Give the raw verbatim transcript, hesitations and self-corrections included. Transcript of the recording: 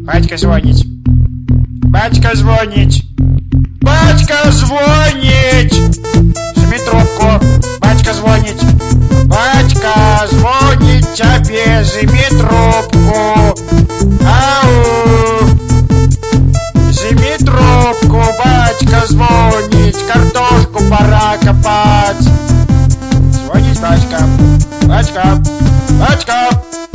Батька звонит. Батька звонит. Батька звонит. Сними трубку. Батька звонит. Батька звонит тебе. Сними трубку. Ау. Сними трубку. Батька звонит. Картошку пора копать. Звонит батька. Батька. Батька.